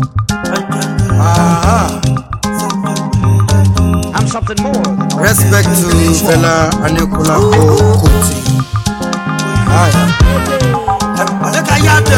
I'm something more than Respect to fella Anekola Kuti. Look at Yada.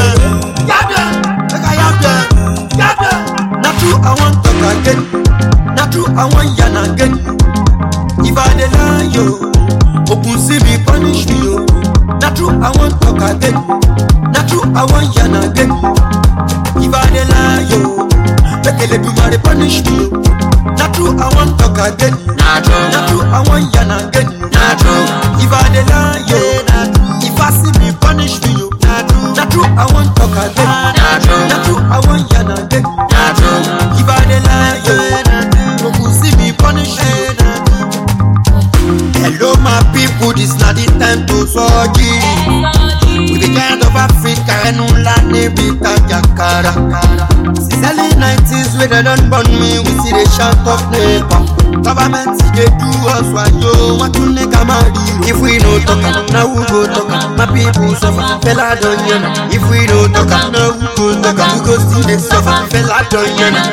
Not true, I want to talk again. Not true, I want Yana again. If I deny you, open see me punish me. Not true, I want to talk again. Not true, I want Yana again. If I deny you, make a little bit punish me. Not true, I want to talk again. Not true, I want Yana again. Not true, if I deny you, if I see me punish me. Not true, I want to talk again. Not true, I want Yana again. Not true, if I deny you, you see me punish me. Hello my people, this not the time to surgery. We the kind of Africa and Ulane Bita Jakara. Since early 90s where they don't burn me, we see the shout of neighbor. Government they do us what you want to make a marry. If we no talk, now we go talk. My people suffer, fella don't you know. If we no talk, now we go talk. We go see they suffer, fella don't you know.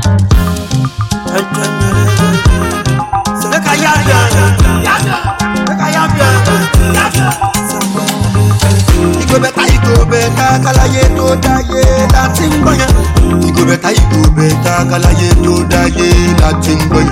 Look at Yada. Igo beta, kalaye to daye, Latin boy. Igo beta, kalaye to daye, Latin boy.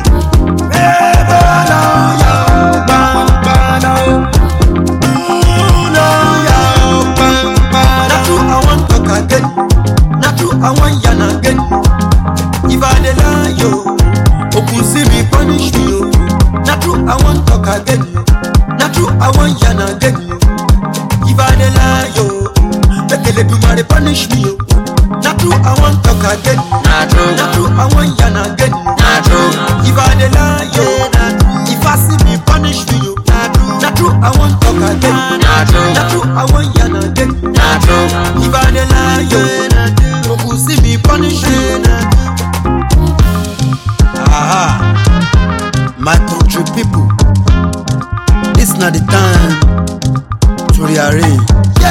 Not true, I want to talk again. Not true, I want Yana again. If I deny you, open see me punish me. Not true, I want to talk again. Not true, I want Yana again. If I deny you, make a little bit punish me. Not true, I want to talk again. Not true, I want Yana again. Not true, if I deny you, if I see me punish me. Not true, I want to talk again. Not true, I want Yana again. Not true, if I deny you, you see me punish me. My country people, this not the time to rearrange.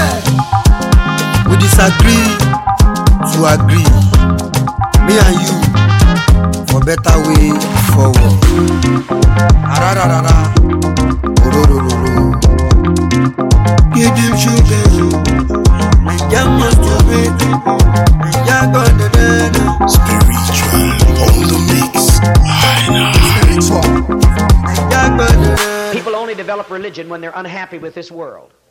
We disagree to agree. Me and you for better way forward. Give them sugar. Spiritual on the mix. People only develop religion when they're unhappy with this world.